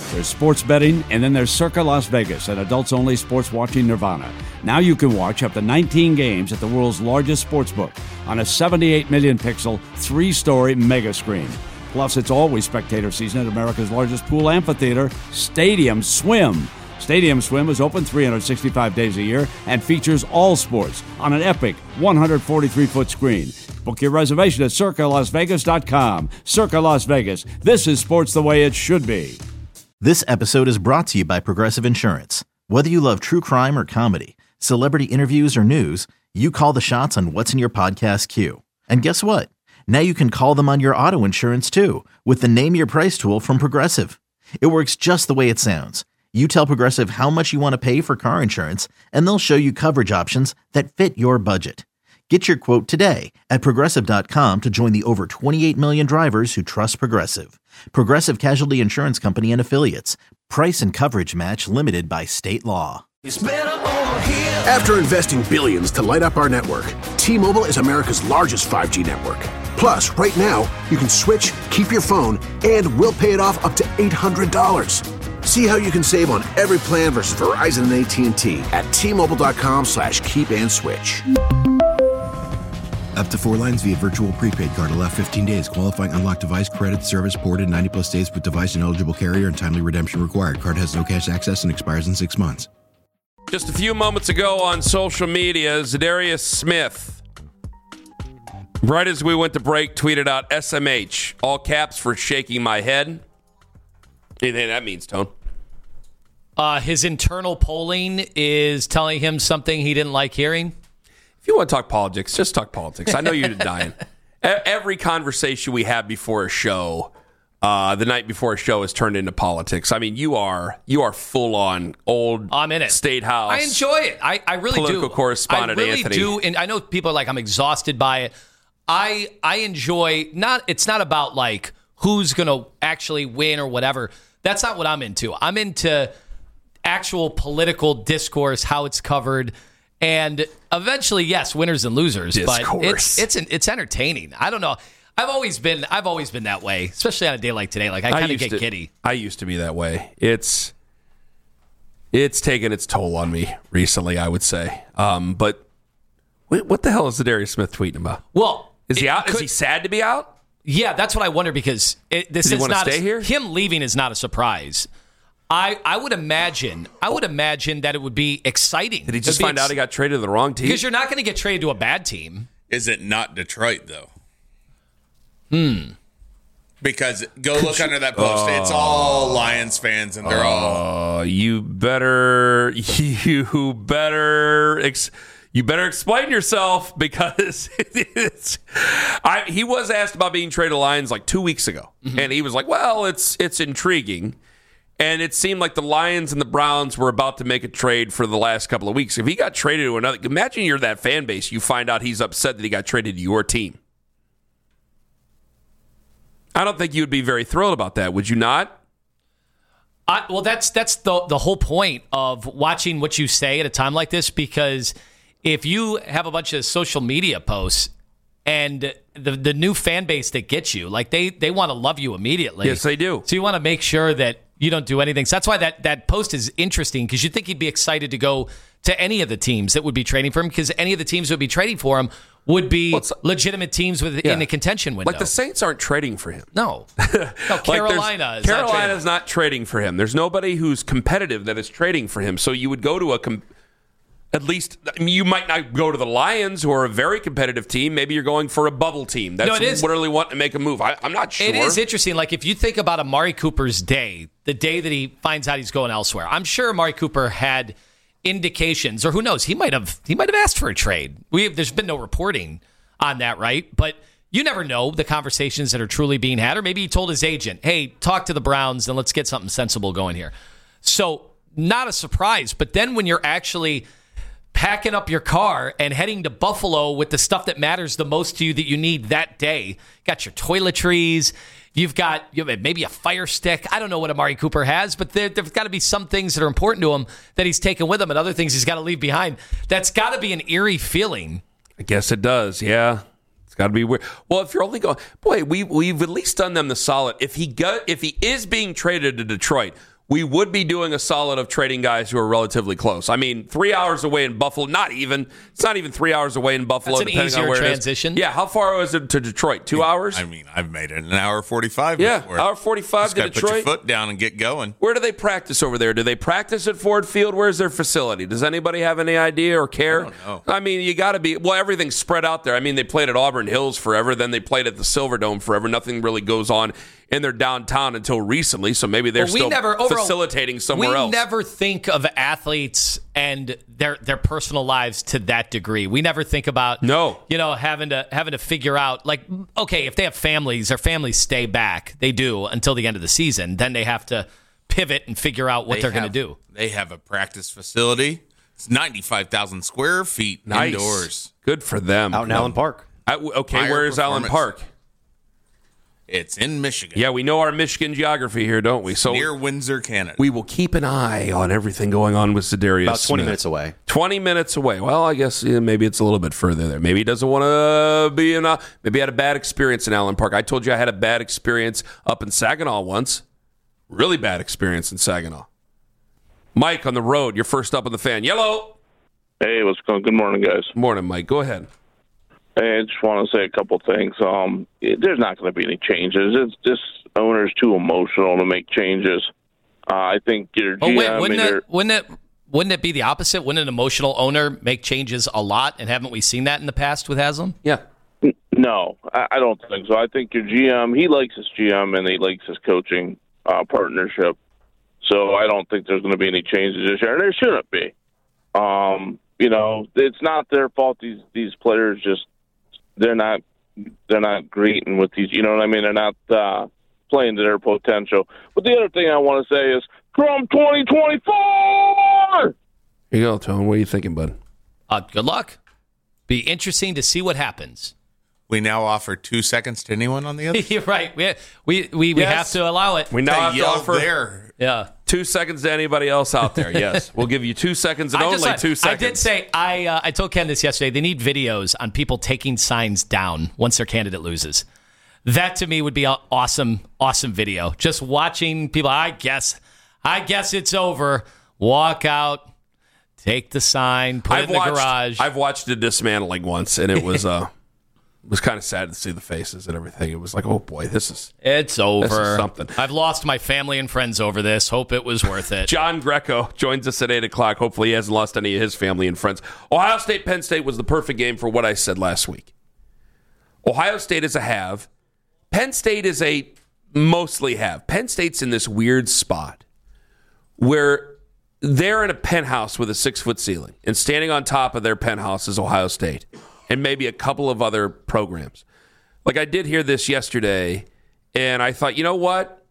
There's sports betting, and then there's Circa Las Vegas, an adults-only sports watching nirvana. Now you can watch up to 19 games at the world's largest sportsbook on a 78 million pixel, 3-story mega screen. Plus, it's always spectator season at America's largest pool amphitheater, Stadium Swim. Stadium Swim is open 365 days a year and features all sports on an epic 143-foot screen. Book your reservation at CircaLasVegas.com. Circa Las Vegas. This is sports the way it should be. This episode is brought to you by Progressive Insurance. Whether you love true crime or comedy, celebrity interviews or news, you call the shots on what's in your podcast queue. And guess what? Now you can call them on your auto insurance too with the Name Your Price tool from Progressive. It works just the way it sounds. You tell Progressive how much you want to pay for car insurance, and they'll show you coverage options that fit your budget. Get your quote today at Progressive.com to join the over 28 million drivers who trust Progressive. Progressive Casualty Insurance Company and Affiliates. Price and coverage match limited by state law. After investing billions to light up our network, T-Mobile is America's largest 5G network. Plus, right now, you can switch, keep your phone, and we'll pay it off up to $800. See how you can save on every plan versus Verizon and AT&T at T-Mobile.com/keep-and-switch. Up to 4 lines via virtual prepaid card. Allow 15 days. Qualifying unlocked device credit service ported 90+ days with device and eligible carrier and timely redemption required. Card has no cash access and expires in 6 months. Just a few moments ago on social media, Zadarius Smith, right as we went to break, tweeted out SMH, all caps for shaking my head. Anything that means, Tone? His internal polling is telling him something he didn't like hearing. If you want to talk politics, just talk politics. I know you're dying. Every conversation we have before a show, the night before a show, is turned into politics. I mean, you are full on old. I'm in it. State House. I enjoy it. I really political do. Correspondent I really Anthony. do, and I know people are like, I'm exhausted by it. I enjoy not. It's not about like who's going to actually win or whatever. That's not what I'm into. I'm into actual political discourse, how it's covered. And eventually, yes, winners and losers, Discourse. but it's entertaining. I don't know. I've always been that way, especially on a day like today. Like I kind of get giddy. I used to be that way. It's taken its toll on me recently, I would say. But what the hell is Zadarius Smith tweeting about? Well, is he out? Is he sad to be out? Yeah, that's what I wonder because this is not here? Him leaving is not a surprise. I would imagine that it would be exciting. Did he just find out he got traded to the wrong team? Because you're not going to get traded to a bad team. Is it not Detroit, though? Because go look under that post. It's all Lions fans, and they're all... You better explain yourself because he was asked about being traded to Lions like 2 weeks ago. Mm-hmm. And he was like, well, it's intriguing. And it seemed like the Lions and the Browns were about to make a trade for the last couple of weeks. If he got traded to another, imagine you're that fan base. You find out he's upset that he got traded to your team. I don't think you would be very thrilled about that. Would you not? Well, that's the whole point of watching what you say at a time like this, because if you have a bunch of social media posts and the new fan base that gets you, like they want to love you immediately. Yes, they do. So you want to make sure that you don't do anything. So that's why that post is interesting, because you'd think he'd be excited to go to any of the teams that would be trading for him, because any of the teams that would be trading for him would be legitimate teams in the contention window. Like the Saints aren't trading for him. No. Carolina's not trading for him. There's nobody who's competitive that is trading for him. So you would go to you might not go to the Lions, who are a very competitive team. Maybe you're going for a bubble team that's literally wanting to make a move. I'm not sure. It is interesting. Like if you think about Amari Cooper's day, the day that he finds out he's going elsewhere, I'm sure Amari Cooper had indications, or who knows, he might have asked for a trade. There's been no reporting on that, right? But you never know the conversations that are truly being had, or maybe he told his agent, hey, talk to the Browns and let's get something sensible going here. So not a surprise. But then when you're actually packing up your car and heading to Buffalo with the stuff that matters the most to you that you need that day, got your toiletries, you've got maybe a Fire Stick. I don't know what Amari Cooper has, but there's got to be some things that are important to him that he's taken with him and other things he's got to leave behind. That's got to be an eerie feeling. I guess it does, yeah. It's got to be weird. Well, if you're only going, boy, we've at least done them the solid. If he is being traded to Detroit, we would be doing a solid of trading guys who are relatively close. I mean, 3 hours away in Buffalo, it's not even 3 hours away in Buffalo. That's an depending easier on where transition. It is. Yeah, how far was it to Detroit? 2 hours? I mean, I've made it an hour 45 yeah, before. hour 45 Just to gotta Detroit. Put your foot down and get going. Where do they practice over there? Do they practice at Ford Field? Where's their facility? Does anybody have any idea or care? I don't know. I mean, you got to be. Well, everything's spread out there. I mean, they played at Auburn Hills forever. Then they played at the Silverdome forever. Nothing really goes on in their downtown until recently. So maybe they're still facilitating somewhere else. We never think of athletes and their personal lives to that degree. We never think about having to figure out, like, okay, if they have families, their families stay back. They do until the end of the season. Then they have to pivot and figure out what they're going to do. They have a practice facility. It's 95,000 square feet indoors. Good for them. Out in Allen Park. Where is Allen Park? It's in Michigan. Yeah, we know our Michigan geography here, don't we? So near Windsor, Canada. We will keep an eye on everything going on with Za'Darius About 20 Smith. minutes away. 20 minutes away. Well, I guess maybe it's a little bit further there. Maybe he doesn't want to be in maybe he had a bad experience in Allen Park. I told you I had a bad experience up in Saginaw once. Really bad experience in Saginaw. Mike on the road, you're first up on the Fan. Yellow. Hey, what's going on? Good morning, guys. Morning, Mike. Go ahead. Hey, I just want to say a couple things. There's not going to be any changes. It's just owner's too emotional to make changes. I think your GM... Wouldn't it be the opposite? Wouldn't an emotional owner make changes a lot? And haven't we seen that in the past with Haslam? Yeah. No, I don't think so. I think your GM, he likes his GM and he likes his coaching partnership. So I don't think there's going to be any changes this year. And there shouldn't be. It's not their fault. These players just they're not greeting with these. You know what I mean? They're not playing to their potential. But the other thing I want to say is, Trump 2024. Here you go, Tone. What are you thinking, bud? Good luck. Be interesting to see what happens. We now offer 2 seconds to anyone on the other. You're right. We have to allow it. We now have to offer there. Yeah. 2 seconds to anybody else out there. Yes, we'll give you 2 seconds and only 2 seconds. I did say I told Ken this yesterday. They need videos on people taking signs down once their candidate loses. That to me would be an awesome video. Just watching people. I guess it's over. Walk out. Take the sign. Put it in the garage. I've watched a dismantling once, and it was it was kind of sad to see the faces and everything. It was like, oh boy, it's over. This is something. I've lost my family and friends over this. Hope it was worth it. John Greco joins us at 8 o'clock. Hopefully he hasn't lost any of his family and friends. Ohio State, Penn State was the perfect game for what I said last week. Ohio State is a have. Penn State is a mostly have. Penn State's in this weird spot where they're in a penthouse with a 6-foot ceiling, and standing on top of their penthouse is Ohio State and maybe a couple of other programs. Like, I did hear this yesterday, and I thought, you know what?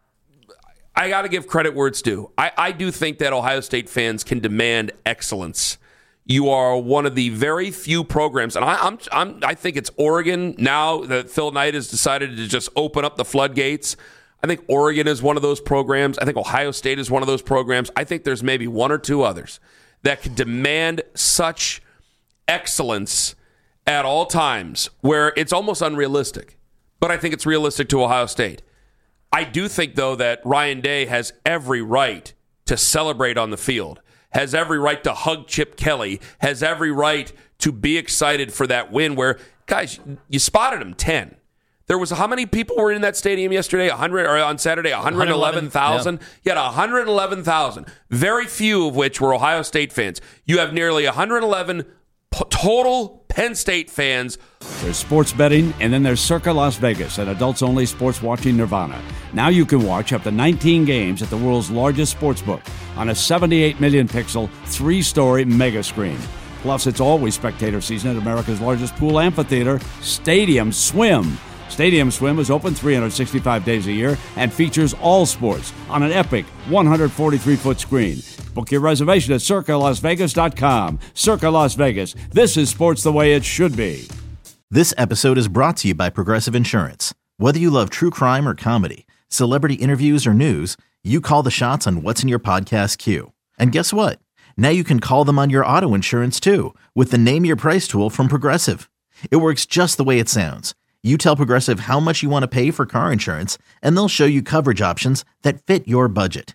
I got to give credit where it's due. I do think that Ohio State fans can demand excellence. You are one of the very few programs, and I think it's Oregon now that Phil Knight has decided to just open up the floodgates. I think Oregon is one of those programs. I think Ohio State is one of those programs. I think there's maybe one or two others that can demand such excellence at all times where it's almost unrealistic. But I think it's realistic to Ohio State. I do think, though, that Ryan Day has every right to celebrate on the field, has every right to hug Chip Kelly, has every right to be excited for that win where, guys, you spotted him 10. There was how many people were in that stadium yesterday? 100 or on Saturday, 111,000. Yeah. You had 111,000. Very few of which were Ohio State fans. You have nearly 111 total Penn State fans. There's sports betting, and then there's Circa Las Vegas, an adults-only sports watching nirvana. Now you can watch up to 19 games at the world's largest sports book on a 78 million pixel, 3-story mega screen. Plus, it's always spectator season at America's largest pool amphitheater, Stadium Swim. Stadium Swim is open 365 days a year and features all sports on an epic 143-foot screen. Book your reservation at CircaLasVegas.com. Circa Las Vegas. This is sports the way it should be. This episode is brought to you by Progressive Insurance. Whether you love true crime or comedy, celebrity interviews or news, you call the shots on what's in your podcast queue. And guess what? Now you can call them on your auto insurance too with the Name Your Price tool from Progressive. It works just the way it sounds. You tell Progressive how much you want to pay for car insurance, and they'll show you coverage options that fit your budget.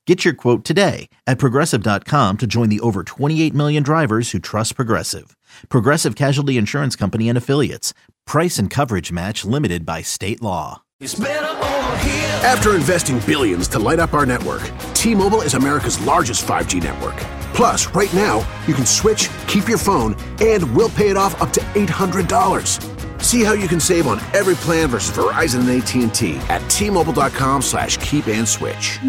Get your quote today at Progressive.com to join the over 28 million drivers who trust Progressive. Progressive Casualty Insurance Company and Affiliates. Price and coverage match limited by state law. After investing billions to light up our network, T-Mobile is America's largest 5G network. Plus, right now, you can switch, keep your phone, and we'll pay it off up to $800. See how you can save on every plan versus Verizon and AT&T at T-Mobile.com/keep-and-switch.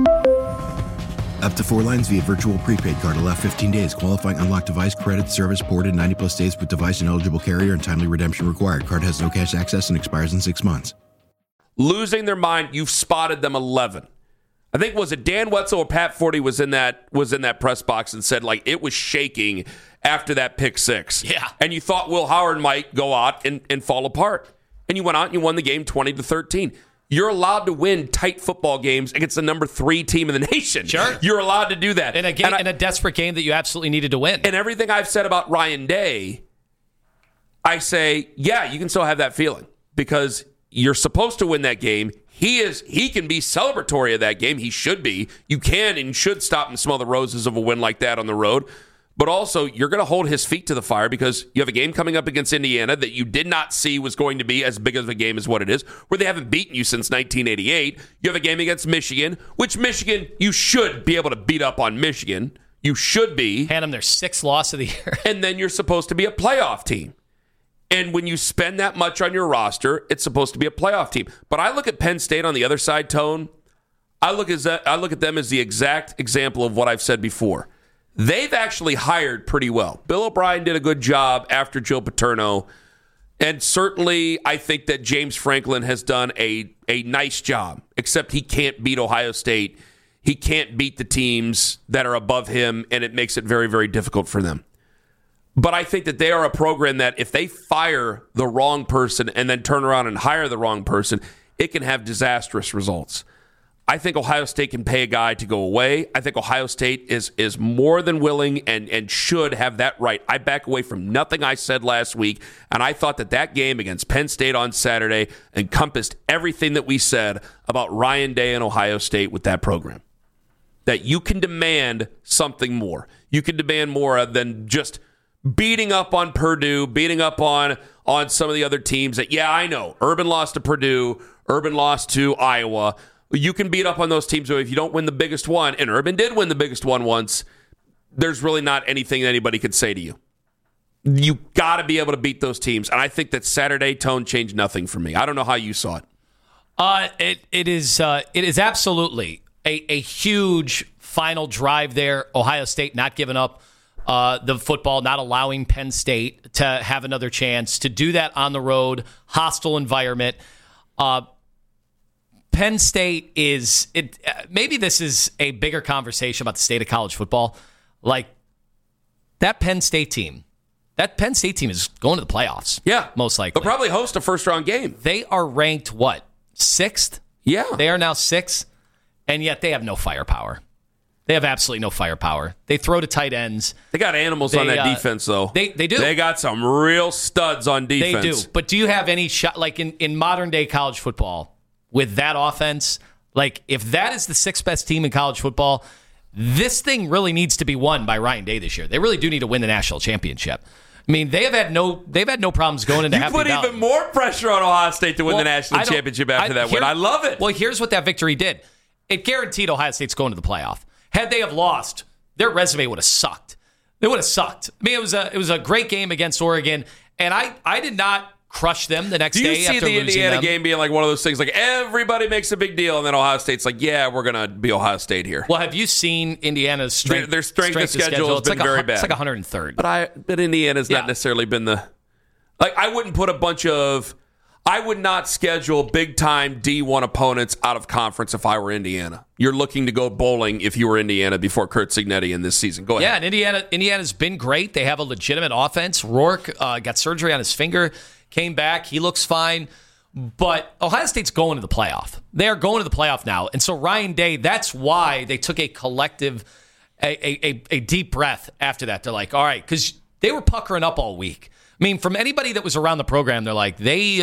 Up to 4 lines via virtual prepaid card. Allow 15 days. Qualifying unlocked device credit. Service ported 90-plus days with device and eligible carrier and timely redemption required. Card has no cash access and expires in 6 months. Losing their mind, you've spotted them 11. I think, was it Dan Wetzel or Pat Forty was in that press box and said, like, it was shaking after that pick six. Yeah. And you thought Will Howard might go out and fall apart. And you went out and you won the game 20-13. You're allowed to win tight football games against the number 3 team in the nation. Sure. You're allowed to do that. In a desperate game that you absolutely needed to win. And everything I've said about Ryan Day, I say, yeah, you can still have that feeling because you're supposed to win that game. He can be celebratory of that game. He should be. You can and should stop and smell the roses of a win like that on the road. But also, you're going to hold his feet to the fire because you have a game coming up against Indiana that you did not see was going to be as big of a game as what it is, where they haven't beaten you since 1988. You have a game against Michigan, which Michigan, you should be able to beat up on Michigan. You should be. Hand them their 6th loss of the year. And then you're supposed to be a playoff team. And when you spend that much on your roster, it's supposed to be a playoff team. But I look at Penn State on the other side, Tone. I look at them as the exact example of what I've said before. They've actually hired pretty well. Bill O'Brien did a good job after Joe Paterno. And certainly, I think that James Franklin has done a nice job, except he can't beat Ohio State. He can't beat the teams that are above him, and it makes it very, very difficult for them. But I think that they are a program that if they fire the wrong person and then turn around and hire the wrong person, it can have disastrous results. I think Ohio State can pay a guy to go away. I think Ohio State is more than willing and should have that right. I back away from nothing I said last week, and I thought that game against Penn State on Saturday encompassed everything that we said about Ryan Day and Ohio State with that program. That you can demand something more. You can demand more than just beating up on Purdue, beating up on some of the other teams that, yeah, I know. Urban lost to Purdue. Urban lost to Iowa. You can beat up on those teams, but if you don't win the biggest one, and Urban did win the biggest one once, there's really not anything anybody could say to you. You got to be able to beat those teams. And I think that Saturday tone changed nothing for me. I don't know how you saw it. It is absolutely a huge final drive there. Ohio State not giving up the football, not allowing Penn State to have another chance to do that on the road, hostile environment. Penn State is it. Maybe this is a bigger conversation about the state of college football. Like that Penn State team is going to the playoffs. Yeah, most likely. They'll probably host a first-round game. They are ranked what? 6th? Yeah, they are now 6th, and yet they have no firepower. They have absolutely no firepower. They throw to tight ends. They got animals on that defense, though. They do. They got some real studs on defense. They do. But do you have any shot like in modern day college football? With that offense, like if that is the 6th best team in college football, this thing really needs to be won by Ryan Day this year. They really do need to win the national championship. I mean, they've had no problems going into Happy Valley. You put even more pressure on Ohio State to win the national championship after that win. I love it. Well, here's what that victory did. It guaranteed Ohio State's going to the playoff. Had they have lost, their resume would have sucked. They would have sucked. I mean, it was a great game against Oregon, and I did not crush them the next day. Do you see the Indiana game being like one of those things, like everybody makes a big deal, and then Ohio State's like, yeah, we're going to be Ohio State here? Well, have you seen Indiana's strength? Their strength of schedule has been very bad. It's like 103rd. But Indiana's not necessarily been the... Like, I wouldn't put a bunch of... I would not schedule big-time D1 opponents out of conference if I were Indiana. You're looking to go bowling if you were Indiana before Curt Cignetti in this season. Go ahead. Yeah, and Indiana's been great. They have a legitimate offense. Rourke got surgery on his finger, came back. He looks fine. But Ohio State's going to the playoff. They are going to the playoff now. And so Ryan Day, that's why they took a collective, a deep breath after that. They're like, all right, because they were puckering up all week. I mean, from anybody that was around the program, they're like, they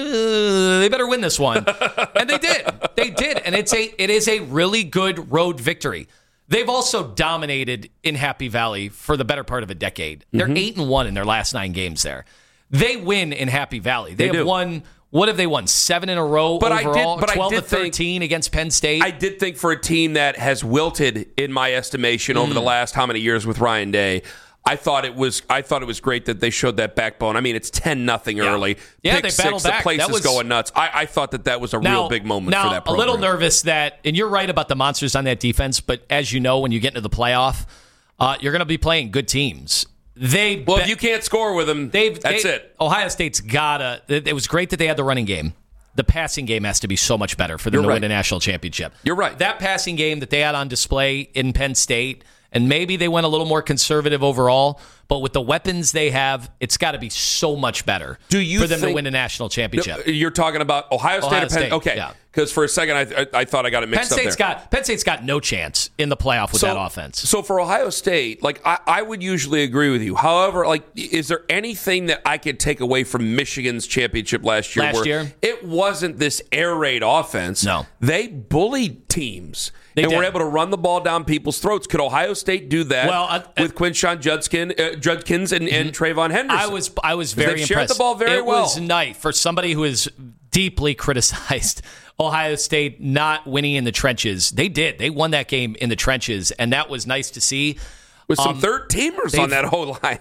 better win this one. And they did. They did. And it is a really good road victory. They've also dominated in Happy Valley for the better part of a decade. They're 8-1 in their last 9 games there. They win in Happy Valley. They have won. What have they won? 7 in a row overall? 12-13 against Penn State. I did think for a team that has wilted, in my estimation, over the last how many years with Ryan Day, I thought it was great that they showed that backbone. I mean, it's 10-0 early. Yeah, Pick they battled 6, back. The place is going nuts. I thought that was a real big moment for that program. A little nervous that, and you're right about the monsters on that defense, but as you know, when you get into the playoff, you're going to be playing good teams. If you can't score with them, that's it. Ohio State's gotta. It was great that they had the running game. The passing game has to be so much better for them to win a national championship. You're right. That passing game that they had on display in Penn State, and maybe they went a little more conservative overall, but with the weapons they have, it's got to be so much better for them to win a national championship. You're talking about Ohio State or Penn State? Okay, because for a second I thought I got it mixed up there. Penn State's got no chance in the playoff with that offense. So for Ohio State, I would usually agree with you. However, is there anything that I could take away from Michigan's championship last year? It wasn't this air raid offense. No. They bullied teams. They were able to run the ball down people's throats. Could Ohio State do that with Quinshon Judkins and Trayvon Henderson? I was very impressed. Shared the ball very well. It was nice for somebody who is deeply criticized Ohio State not winning in the trenches. They did. They won that game in the trenches, and that was nice to see. With some third-teamers on that whole line.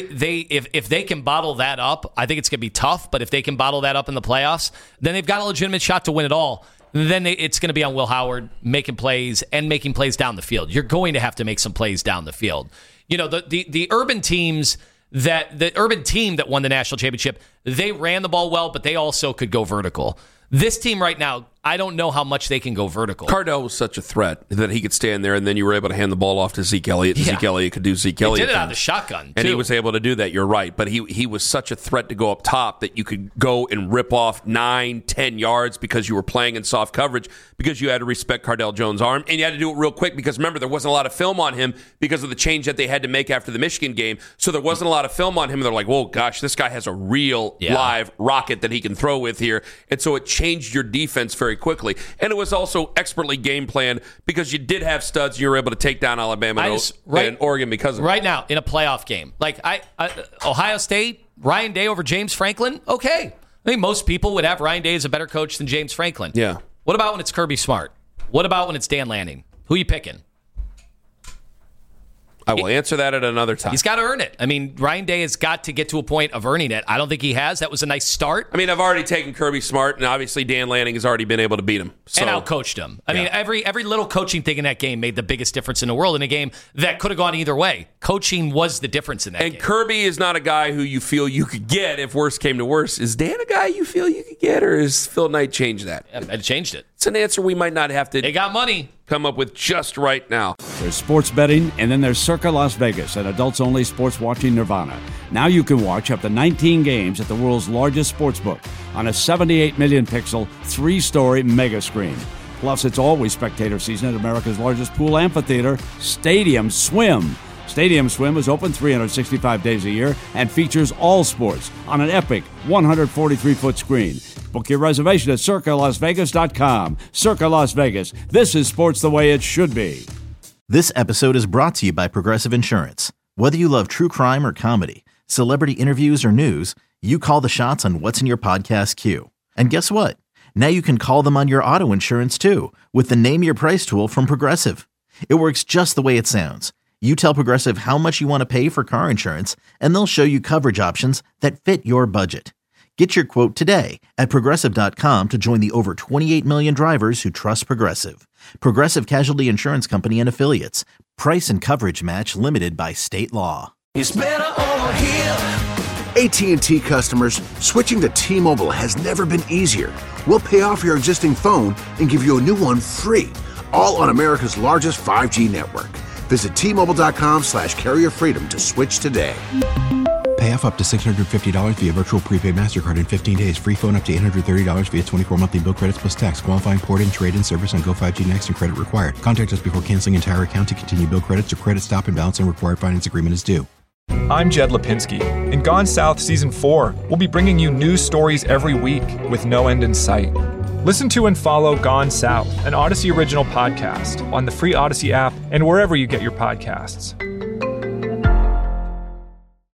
If they can bottle that up, I think it's going to be tough, but if they can bottle that up in the playoffs, then they've got a legitimate shot to win it all. Then it's going to be on Will Howard making plays down the field. You're going to have to make some plays down the field. You know, the urban teams the urban team that won the national championship, they ran the ball well, but they also could go vertical. This team right now, I don't know how much they can go vertical. Cardell was such a threat that he could stand there, and then you were able to hand the ball off to Zeke Elliott. Zeke Elliott could do Zeke Elliott. He did it out of the shotgun, too. And he was able to do that, you're right. But he was such a threat to go up top that you could go and rip off 9-10 yards because you were playing in soft coverage, because you had to respect Cardell Jones' arm, and you had to do it real quick because, remember, there wasn't a lot of film on him because of the change that they had to make after the Michigan game. So there wasn't a lot of film on him, and they're like, whoa, gosh, this guy has a real live rocket that he can throw with here. And so it changed your defense very quickly. And it was also expertly game planned because you did have studs and you were able to take down Alabama and Oregon because of it. Right now, in a playoff game, like Ohio State, Ryan Day over James Franklin, okay. I think most people would have Ryan Day as a better coach than James Franklin. Yeah. What about when it's Kirby Smart? What about when it's Dan Lanning? Who are you picking? I will answer that at another time. He's got to earn it. I mean, Ryan Day has got to get to a point of earning it. I don't think he has. That was a nice start. I mean, I've already taken Kirby Smart, and obviously Dan Lanning has already been able to beat him. And outcoached him. I mean, every little coaching thing in that game made the biggest difference in the world in a game that could have gone either way. Coaching was the difference in that game. And Kirby is not a guy who you feel you could get if worse came to worse. Is Dan a guy you feel you could get, or has Phil Knight changed that? Yeah, I changed it. It's an answer we might not have to. They got money. Come up with just right now. There's sports betting, and then there's Circa Las Vegas, an adults-only sports watching nirvana. Now you can watch up to 19 games at the world's largest sports book on a 78 million pixel, 3-story mega screen. Plus, it's always spectator season at America's largest pool amphitheater, Stadium Swim. Stadium Swim is open 365 days a year and features all sports on an epic 143-foot screen. Book your reservation at CircaLasVegas.com. Circa Las Vegas. This is sports the way it should be. This episode is brought to you by Progressive Insurance. Whether you love true crime or comedy, celebrity interviews or news, you call the shots on what's in your podcast queue. And guess what? Now you can call them on your auto insurance too with the Name Your Price tool from Progressive. It works just the way it sounds. You tell Progressive how much you want to pay for car insurance, and they'll show you coverage options that fit your budget. Get your quote today at Progressive.com to join the over 28 million drivers who trust Progressive. Progressive Casualty Insurance Company and Affiliates. Price and coverage match limited by state law. It's better over here. AT&T customers, switching to T-Mobile has never been easier. We'll pay off your existing phone and give you a new one free, all on America's largest 5G network. Visit T-Mobile.com/carrier freedom to switch today. Pay off up to $650 via virtual prepaid MasterCard in 15 days. Free phone up to $830 via 24 monthly bill credits plus tax. Qualifying port-in, trade-in service on Go 5G Next and credit required. Contact us before canceling entire account to continue bill credits or credit stop and balance on required finance agreement is due. I'm Jed Lipinski. In Gone South Season 4, we'll be bringing you news stories every week with no end in sight. Listen to and follow Gone South, an Odyssey original podcast, on the free Odyssey app and wherever you get your podcasts.